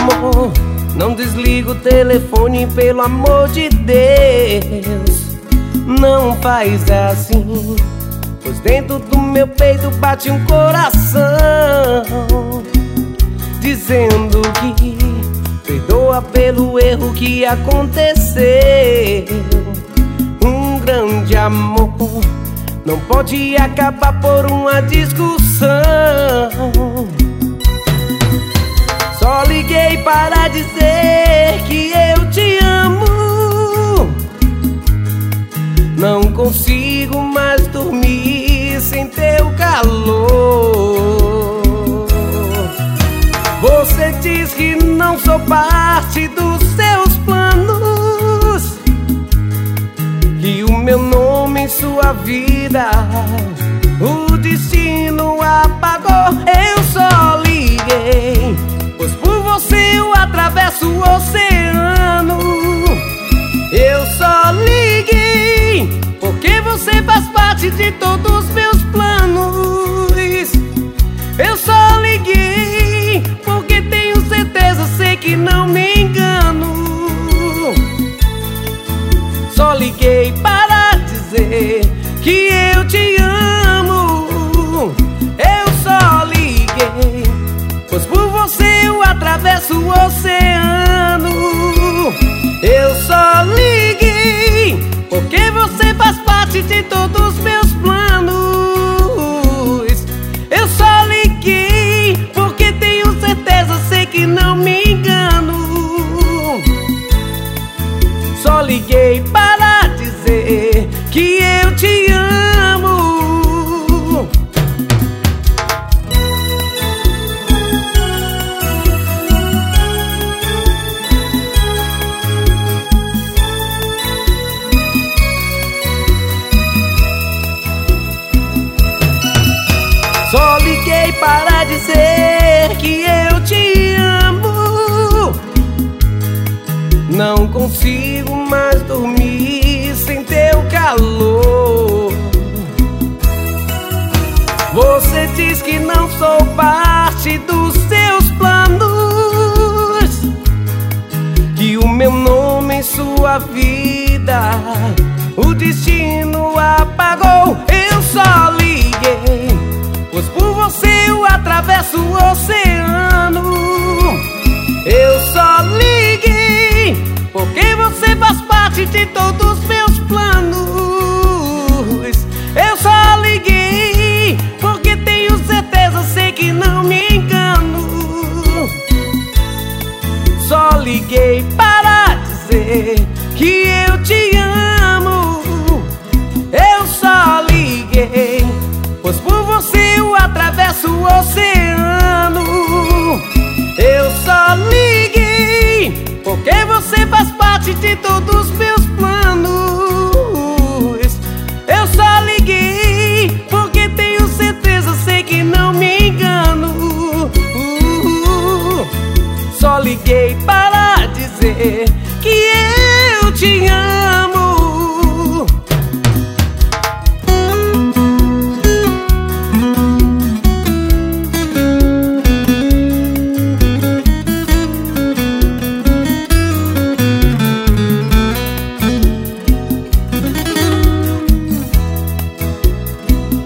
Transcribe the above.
amor, não desliga o telefone, pelo amor de Deus. Não faz assim, pois dentro do meu peito bate um coração dizendo que perdoa pelo erro que aconteceu. Um grande amor não pode acabar por uma discussão. Só liguei para dizer que eu te amo. Não consigo mais dormir sem teu calor. Você diz que não sou parte dos seus planos, que o meu nome em sua vida o destino apagou. Eu só liguei, pois por você eu atravesso o oceano. Eu só liguei porque você faz parte de todos os meus planos. Eu só liguei porque tenho certeza, sei que não me engano. Só liguei para dizer que eu te amo. Eu só liguei, pois por você eu atravesso o oceano. Eu só liguei porque você faz parte de todos os meus planos. Eu só liguei porque tenho certeza, sei que não me engano. Só liguei para dizer que eu te amo. Só liguei para dizer que eu te amo. Não consigo mais dormir sem teu calor. Você diz que não sou parte dos seus planos, que o meu nome em sua vida o destino apagou. Eu só liguei, pois por você eu atravesso o oceano. Eu só liguei porque você faz parte de todos os meus planos. Eu só liguei porque tenho certeza, sei que não me engano. Só liguei para dizer que eu te amo. Eu só liguei, pois por você eu atravesso o oceano. Eu só liguei porque você faz parte de todos os meus planos. Eu só liguei porque tenho certeza, sei que não me engano. Só liguei para dizer que eu te amo.